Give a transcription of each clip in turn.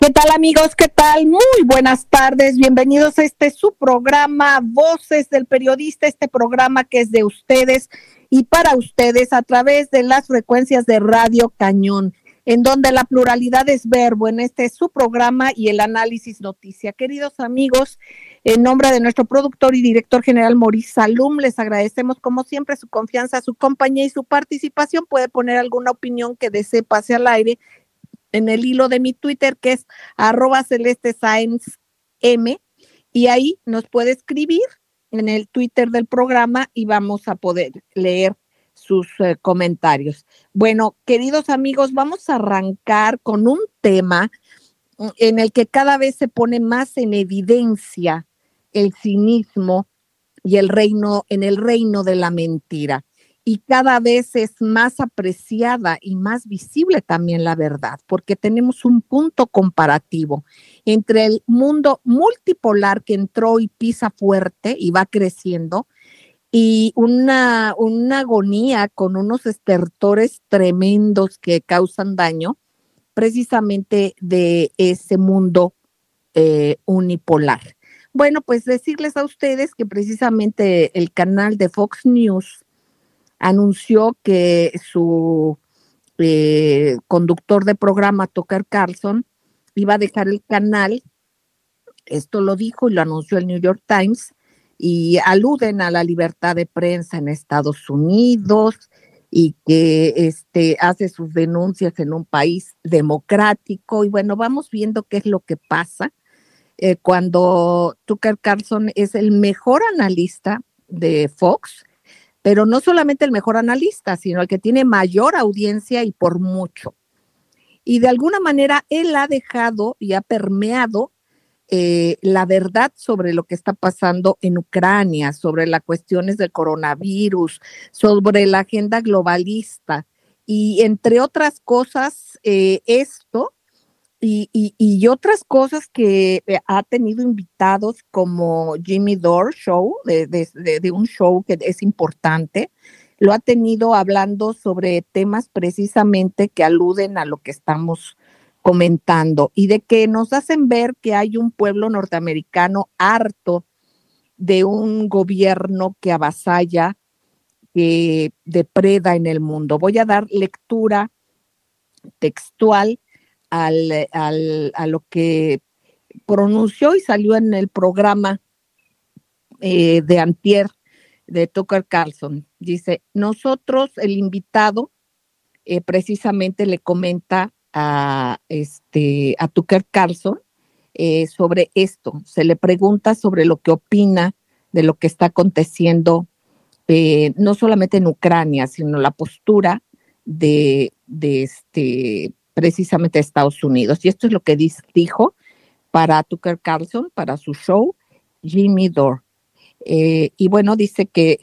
¿Qué tal, amigos? ¿Qué tal? Muy buenas tardes. Bienvenidos a su programa Voces del Periodista, este programa que es de ustedes y para ustedes a través de las frecuencias de Radio Cañón, en donde la pluralidad es verbo. En su programa y el análisis noticia. Queridos amigos, en nombre de nuestro productor y director general Maurice Salum, les agradecemos como siempre su confianza, su compañía y su participación. Puede poner alguna opinión que desee pase al aire en el hilo de mi Twitter, que es @celestescience M, y ahí nos puede escribir en el Twitter del programa y vamos a poder leer sus comentarios. Bueno, queridos amigos, vamos a arrancar con un tema en el que cada vez se pone más en evidencia el cinismo y el reino de la mentira. Y cada vez es más apreciada y más visible también la verdad, porque tenemos un punto comparativo entre el mundo multipolar que entró y pisa fuerte y va creciendo, y una agonía con unos estertores tremendos que causan daño, precisamente de ese mundo unipolar. Bueno, pues decirles a ustedes que precisamente el canal de Fox News anunció que su conductor de programa, Tucker Carlson, iba a dejar el canal. Esto lo dijo y lo anunció el New York Times, y aluden a la libertad de prensa en Estados Unidos y que hace sus denuncias en un país democrático. Y bueno, vamos viendo qué es lo que pasa cuando Tucker Carlson es el mejor analista de Fox, pero no solamente el mejor analista, sino el que tiene mayor audiencia y por mucho. Y de alguna manera él ha dejado y ha permeado la verdad sobre lo que está pasando en Ucrania, sobre las cuestiones del coronavirus, sobre la agenda globalista y entre otras cosas esto y otras cosas que ha tenido invitados como Jimmy Dore Show, de un show que es importante. Lo ha tenido hablando sobre temas precisamente que aluden a lo que estamos comentando y de que nos hacen ver que hay un pueblo norteamericano harto de un gobierno que avasalla, que depreda en el mundo. Voy a dar lectura textual a lo que pronunció y salió en el programa de antier de Tucker Carlson. Dice, nosotros, el invitado, precisamente le comenta a Tucker Carlson sobre esto. Se le pregunta sobre lo que opina de lo que está aconteciendo, no solamente en Ucrania, sino la postura de precisamente Estados Unidos. Y esto es lo que dijo para Tucker Carlson, para su show, Jimmy Dore. Y bueno, dice que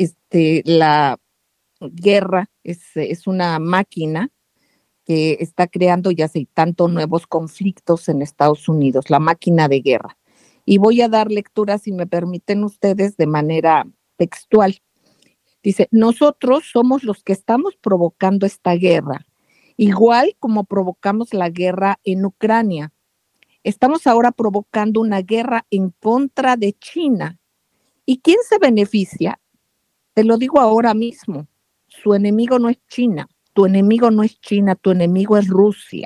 la guerra es una máquina que está creando ya hace tanto nuevos conflictos en Estados Unidos, la máquina de guerra. Y voy a dar lectura, si me permiten ustedes, de manera textual. Dice, nosotros somos los que estamos provocando esta guerra, igual como provocamos la guerra en Ucrania. Estamos ahora provocando una guerra en contra de China. ¿Y quién se beneficia? Te lo digo ahora mismo. Su enemigo no es China, tu enemigo no es China, tu enemigo es Rusia.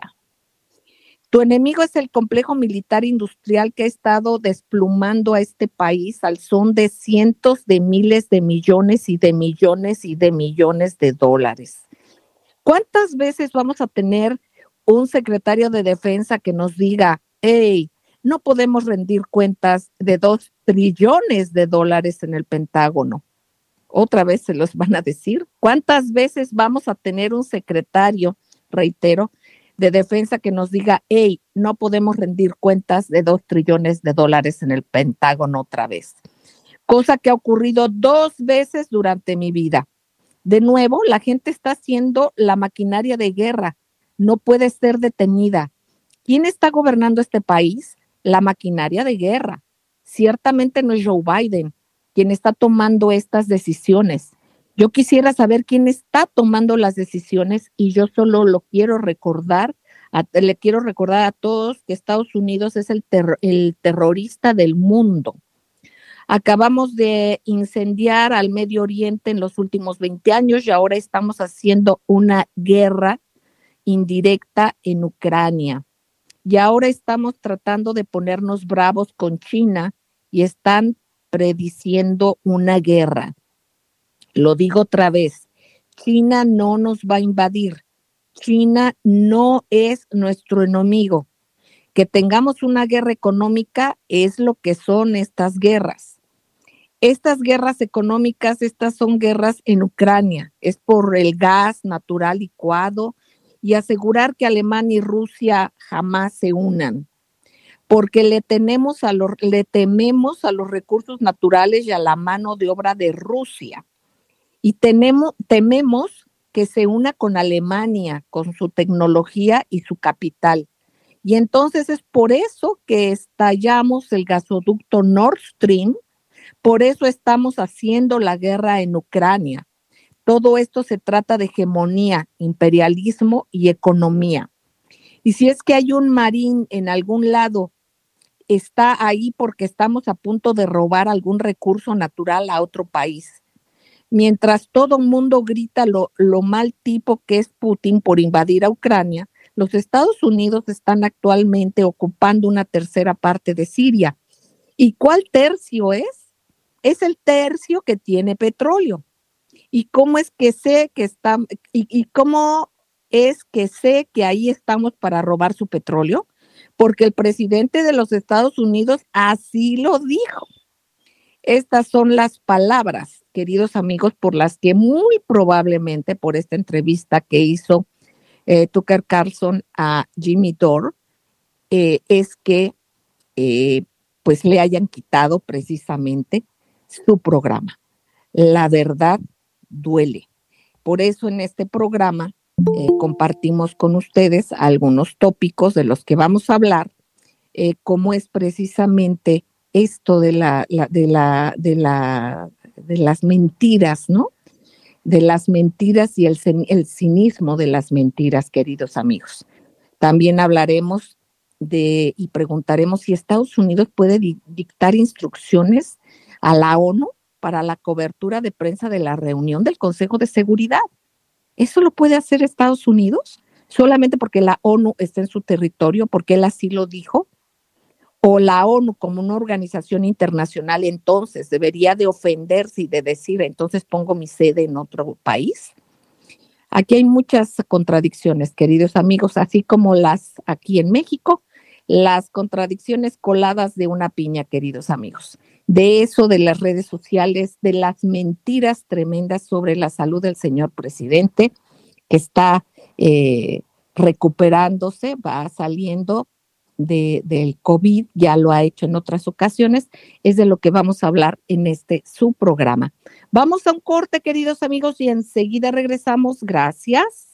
Tu enemigo es el complejo militar industrial que ha estado desplumando a este país al son de cientos de miles de millones y de millones y de millones de dólares. ¿Cuántas veces vamos a tener un secretario de defensa que nos diga, hey, no podemos rendir cuentas de 2 trillones de dólares en el Pentágono? Otra vez se los van a decir. ¿Cuántas veces vamos a tener un secretario, reitero, de defensa que nos diga, hey, no podemos rendir cuentas de 2 trillones de dólares en el Pentágono otra vez? Cosa que ha ocurrido 2 veces durante mi vida. De nuevo, la gente está haciendo la maquinaria de guerra. No puede ser detenida. ¿Quién está gobernando este país? La maquinaria de guerra. Ciertamente no es Joe Biden quien está tomando estas decisiones. Yo quisiera saber quién está tomando las decisiones y yo solo lo quiero recordar Le quiero recordar a todos que Estados Unidos es el terrorista del mundo. Acabamos de incendiar al Medio Oriente en los últimos 20 años y ahora estamos haciendo una guerra indirecta en Ucrania. Y ahora estamos tratando de ponernos bravos con China y están prediciendo una guerra. Lo digo otra vez, China no nos va a invadir. China no es nuestro enemigo. Que tengamos una guerra económica es lo que son estas guerras. Estas guerras económicas, estas son guerras en Ucrania. Es por el gas natural licuado y asegurar que Alemania y Rusia jamás se unan. Porque le tememos a los recursos naturales y a la mano de obra de Rusia. Y tememos que se una con Alemania, con su tecnología y su capital. Y entonces es por eso que estallamos el gasoducto Nord Stream, por eso estamos haciendo la guerra en Ucrania. Todo esto se trata de hegemonía, imperialismo y economía. Y si es que hay un marín en algún lado, está ahí porque estamos a punto de robar algún recurso natural a otro país. Mientras todo el mundo grita lo mal tipo que es Putin por invadir a Ucrania, los Estados Unidos están actualmente ocupando una tercera parte de Siria. ¿Y cuál tercio es? Es el tercio que tiene petróleo. ¿Y cómo es que sé que cómo es que sé que ahí estamos para robar su petróleo? Porque el presidente de los Estados Unidos así lo dijo. Estas son las palabras, queridos amigos, por las que muy probablemente por esta entrevista que hizo Tucker Carlson a Jimmy Dore, es que pues le hayan quitado precisamente su programa. La verdad duele. Por eso en este programa compartimos con ustedes algunos tópicos de los que vamos a hablar, cómo es precisamente esto de las mentiras, ¿no? De las mentiras y el cinismo de las mentiras, queridos amigos. También hablaremos y preguntaremos si Estados Unidos puede dictar instrucciones a la ONU para la cobertura de prensa de la reunión del Consejo de Seguridad. ¿Eso lo puede hacer Estados Unidos? ¿Solamente porque la ONU está en su territorio, porque él así lo dijo? ¿O la ONU como una organización internacional entonces debería de ofenderse y de decir, entonces pongo mi sede en otro país? Aquí hay muchas contradicciones, queridos amigos, así como las aquí en México, las contradicciones coladas de una piña, queridos amigos. De eso, de las redes sociales, de las mentiras tremendas sobre la salud del señor presidente, que está recuperándose, va saliendo del COVID, ya lo ha hecho en otras ocasiones, es de lo que vamos a hablar en su programa. Vamos a un corte, queridos amigos, y enseguida regresamos. Gracias.